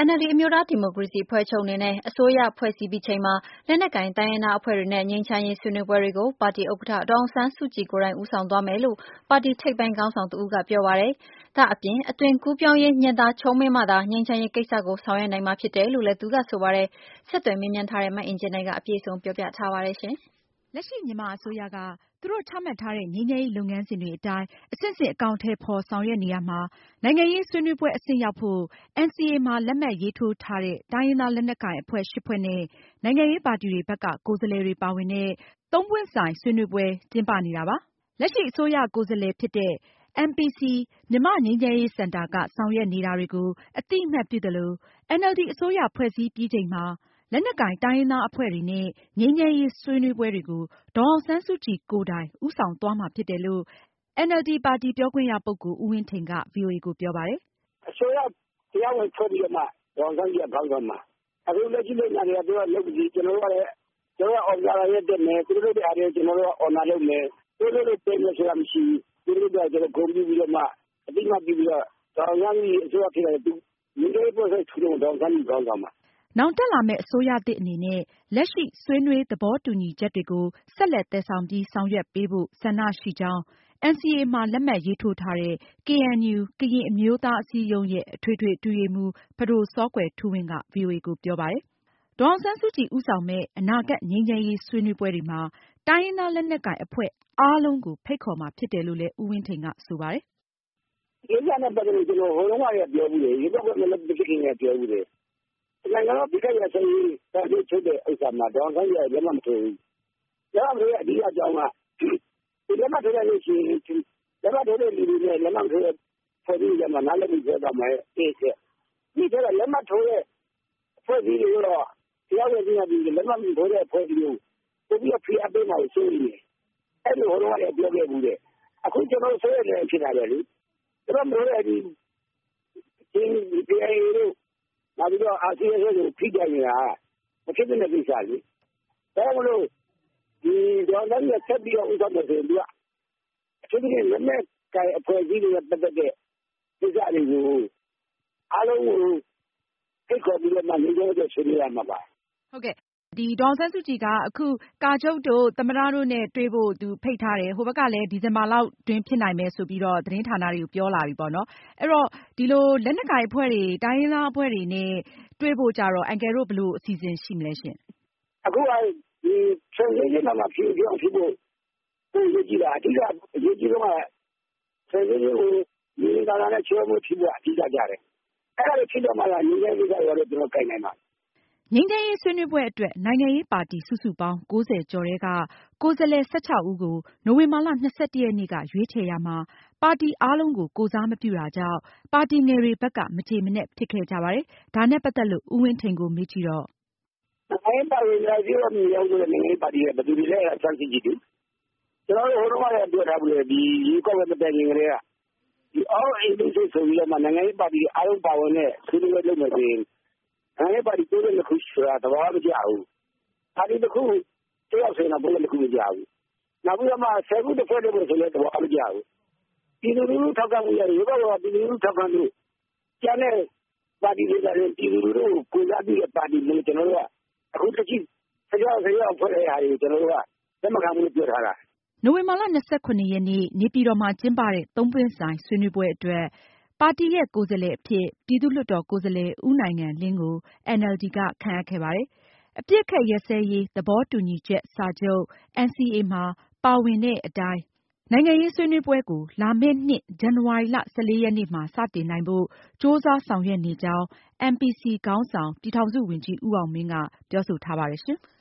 NLD အမျိုးသားဒီမိုကရေစီအဖွဲ့ချုပ်အနေနဲ့အစိုးရဖွဲ့စည်းပြီးချိန်မှာလက်နက်ကိုင်တိုင်းရင်းသားအဖွဲ့တွေနဲ့ငြိမ်းချမ်းရေးဆွေးနွေးပွဲတွေကိုပါတီဥက္ကဋ္ဌဒေါ်အောင်ဆန်းစုကြည်ကိုယ်တိုင်ဦးဆောင်သွားမယ်လို့ပါတီထိပ်ပိုင်းခေါင်းဆောင်တဦးကပြောပါတယ်။ဒါ့အပြင်အသွင်ကူးပြောင်းရေးညှင်သာချုံးမင်းမှသာငြိမ်းချမ်းရေးကိစ္စကိုဆောင်ရွက်နိုင်မှာဖြစ်တယ်လို့လည်းသူကဆိုပါတယ်။ဆက်သွယ်မေးမြန်းထားတဲ့မအင်ကြင်းနိုင်ကအပြည့်အစုံပြောပြထားပါတယ်ရှင်။လက်ရှိမြန်မာအစိုးရကသူတို့ချမှတ်ထားတဲ့ငြိမ်းချမ်းရေးလုပ်ငန်းစဉ်တွေအတိုင်းအဆင့်ဆင့်အကောင်အထည်ဖော်ဆောင်ရွက်နေရာမှာနိုင်ငံရေးဆွေးနွေးပွဲအဆင့်ရောက်ဖို့ NCA မှာလက်မှတ်ရေးထိုးထားတဲ့တိုင်းရင်းသားလက်နက်ကိုင်အဖွဲ့ 8 ဖွဲ့နဲ့နိုင်ငံရေးပါတီတွေဘက်ကကိုယ်စားလှယ်တွေပါဝင်တဲ့ 3 ပွင့်ဆိုင်ဆွေးနွေးပွဲကျင်းပနေတာပါ။ လက်ရှိအစိုးရကိုယ်စားလှယ်ဖြစ်တဲ့ MPC မြန်မာ့ငြိမ်းချမ်းရေးစင်တာကဆောင်ရွက်နေတာတွေကိုအသိအမှတ်ပြုသလို NLD အစိုးရဖွဲ့စည်းပြီးချိန်မှာလက်နက်ကိုင်တိုင်းရင်းသားအဖွဲ့တွေနဲ့ငြိမ်းချမ်းရေးဆွေးနွေးပွဲတွေကိုဒေါ်အောင်ဆန်းစုကြည်ကိုယ်တိုင်ဦးဆောင်သွားမှာဖြစ်တယ်လို့ NLD ပါတီပြောခွင့်ရပုဂ္ဂိုလ်ဦးဝင်းထိန်က ဗွီအိုအေကိုပြောပါတယ်။ “အစိုးရတရားဝင်ဖွဲ့ပြီးတော့မှဒေါ်အောင်ဆန်းစုကြည်ကခေါင်းဆောင်မှာအခုလက်ရှိလုပ်နေတာတွေကသူကလုပ်ပြီးကျွန်တော်တို့ကလည်းအောင်ကြတာရက်တက်မယ်သူတို့တွေအားတွေကျွန်တော်တို့ကအော်နာလုပ်မယ်သူတို့တွေပြင်လို့ဆိုတာမရှိဘူးသူတို့ကကျွန်တော်ဂုဏ်ပြုပြီးတော့မှအတိအမှတ်ပြုပြီးတော့ဒေါ်အောင်ဆန်းစုကြည်အစိုးရဖြစ်လာတဲ့သူဒီလို process ထူတော့ဒေါ်အောင်ဆန်းစုကြည်ခေါင်းဆောင်မှာနောင်တက်လာမယ့်အစိုးရသစ်အနေနဲ့လက်ရှိဆွေးနွေးသဘောတူညီချက်တွေကိုဆက်လက်သယ်ဆောင်ပြီးဆောင်ရွက်ပေးဖို့ဆန္ဒရှိကြောင်း NCA မှာလက်မှတ်ရေးထိုးထားတဲ့ KNU ကရင်အမျိုးသားအစည်းအရုံးရဲ့အထွေထွေအတွင်းရေးမှူးပဒိုစောကွယ်ထူးဝင်းက ဗွီအိုအေကိုပြောပါတယ်။ ဒေါ်အောင်ဆန်းစုကြည်ဦးဆောင်မယ့်အနာဂတ်ငြိမ်းချမ်းရေးဆွေးနွေးပွဲတွေမှာတိုင်းရင်းသားလက်နက်ကိုင်အဖွဲ့အားလုံးကိုဖိတ်ခေါ်မှာဖြစ်တယ်လို့လည်းဦးဝင်းထိန်ကဆိုပါတယ်။“ဒီကိစ္စနဲ့ပတ်သက်လို့ကျွန်တော်ဟိုတုန်းကလည်းပြောဘူးတယ်ရွေးကောက်ပွဲမလုပ်ဖြစ်ခင်ကပြောဘူးတယ်နိုင်ငံတော်ပြည်ခိုင်ရေးဆိုင်ရေးတာဝန်ချုပ်တဲ့ဥစ္စာမှာဒေါ်အောင်ဆန်းစုကြည်လက်မှတ်မထိုးဘူး။လက်မှတ်မထိုးတဲ့အဓိကအကြောင်းကဒီလက်မှတ်ထိုးလိုက်လို့ရှိရင်လက်မှတ်ထိုးတဲ့လူတွေနဲ့လက်မှတ်ထိုးတဲ့ဖွဲ့စည်းကြမှာနားလည်ပြီးပြောတာမှာတစ်ချက်ဒီကျတော့လက်မှတ်ထိုးတဲ့ဖွဲ့စည်းတွေတော့တရားဝင်ပြပြီးလက်မှတ်ထိုးတဲ့ဖွဲ့စည်းကိုပို့ပြီးဖိအားပေးမှာကိုစိုးရိမ်နေအဲ့လိုဟိုတော့လည်းပြောခဲ့ဘူးတဲ့အခုကျွန်တော်ဆိုရတယ်ဖြစ်တာပဲလေကျွန်တော်မလို့လည်းဒီတရားရေးတို့နောက်ပြီးတော့အာဆီယံကိုဖိကြနေတာမဖြစ်တဲ့ကိစ္စလေဒါမလို့ဒီဒေါ်လာနဲ့ဆက်ပြီးတော့ဥစ္စာတွေဆိုပြီးအထူးသဖြင့်လက်နက်ကိုင်အဖွဲ့အစည်းတွေပတ်သက်တဲ့ကိစ္စတွေကိုအားလုံးကိုဖိတ်ခေါ်ပြီးတော့မှနေကြတဲ့ဆွေးနွေးရမှာပါ။ဟုတ်ကဲ့ဒီဒေါ်အောင်ဆန်းစုကြည်ကအခုကာချုပ်တို့သမ္မတတို့နဲ့တွေ့ဖို့သူဖိတ်ထားတယ်ဟိုဘက်ကလည်းဒီဇင်ဘာလောက်တွင်ဖြစ်နိုင်မယ်ဆိုပြီးတော့သတင်းဌာနတွေကိုပြောလာပြီပေါ့နော်အဲ့တော့ဒီလိုလက်နက်ကိုင်အဖွဲ့တွေတိုင်းရင်းသားအဖွဲ့တွေနဲ့တွေ့ဖို့ကြတော့အန်ကယ်တို့ဘယ်လိုအစီအစဉ်ရှိမလဲရှင်အခုကဒီ transition မှာဖြစ်ဖို့ပိုရေးကြည့်တာအဓိကအရေးကြီးဆုံးက transition ကိုဒီကာလနဲ့ချေမှုဖြစ်ဖို့အဓိကကြတယ်အဲ့ဒါဖြစ်တော့မှလာညီရဲ့ကိစ္စရောတော့ကျွန်တော်ကြိုင်နိုင်ပါငြိမ်းချမ်းရေးဆွေးနွေးပွဲအတွက်နိုင်ငံရေးပါတီစုစုပေါင်း90ကျော်ထဲကကိုယ်စားလှယ်16ဦးကိုနိုဝင်ဘာလ21ရက်နေ့ကရွေးချယ်ရာမှာပါတီအားလုံးကိုကိုယ်စားမပြုတာကြောင့်ပါတီငယ်တွေဘက်ကမကျေမနပ်ဖြစ်ခဲ့ကြပါတယ်။ဒါနဲ့ပတ်သက်လို့ဦးဝင်းထိန်ကိုမေးကြည့်တော့နိုင်ငံပါတီများပြောမြင်ရောက်တဲ့နိုင်ငံပါတီရဲ့ဘယ်သူတွေလဲဆန်းစစ်ကြည့်တယ်ကျွန်တော်တို့ဟိုတော့လည်းပြောထားဘူးလေဒီရေကောက်ဝဲမတိုင်ခင်ကလေးကဒီ all inclusive ဆိုပြီးတော့မှနိုင်ငံရေးပါတီအားလုံးပါဝင်တဲ့ဆွေးနွေးပွဲလုပ်မယ်ဆိုရင်နိုင်ငံရေးပါတီတိုးတဲ့တစ်ခုဆိုတာသဘောမကျဘူးပါတီတစ်ခုတယောက်ဆိုရင်တော့ဘယ်လိုတစ်ခုမကြဘူးနောက်ပြီးတော့မှဆယ်ခုတစ်ဖွဲ့လုပ်လို့ဆိုလည်းသဘောမကျဘူးပြည်သူလူထုထောက်ခံမှုရတယ်ရေကောက်ဝဲပြည်သူလူထုထောက်ခံမှုကျန်တဲ့ပါတီတွေကလည်းပြည်သူလူထုကိုကိုယ်စားပြုတဲ့ပါတီမျိုးကျွန်တော်တို့ကအခုတစ်ချိန်ဆရာဖွဲ့တဲ့ဟာတွေကျွန်တော်တို့ကလက်မခံဘူးပြောထားတာနိုဝင်ဘာလ29ရက်နေ့နေပြည်တော်မှာကျင်းပတဲ့3ပွင့်ဆိုင်ဆွေးနွေးပွဲအတွက်ပါတီရဲ့ကိုယ်စားလှယ်အဖြစ်ပြည်သူ့လွှတ်တော်ကိုယ်စားလှယ်ဦးနိုင်ငံလင်းကို NLD ကခန့်အပ်ခဲ့ပါတယ်။အပစ်အခတ်ရပ်စဲရေးသဘောတူညီချက်စာချုပ် NCA မှာပါဝင်တဲ့အတိုင်းနိုင်ငံရေးဆွေးနွေးပွဲကိုလာမယ့်နှစ်ဇန်နဝါရီလ14ရက်နေ့မှာစတင်နိုင်ဖို့ကြိုးစားဆောင်ရွက်နေကြောင်း MPC ခေါင်းဆောင်ပြည်ထောင်စုဝန်ကြီးဦးအောင်မင်းကပြောဆိုထားပါတယ်ရှင်။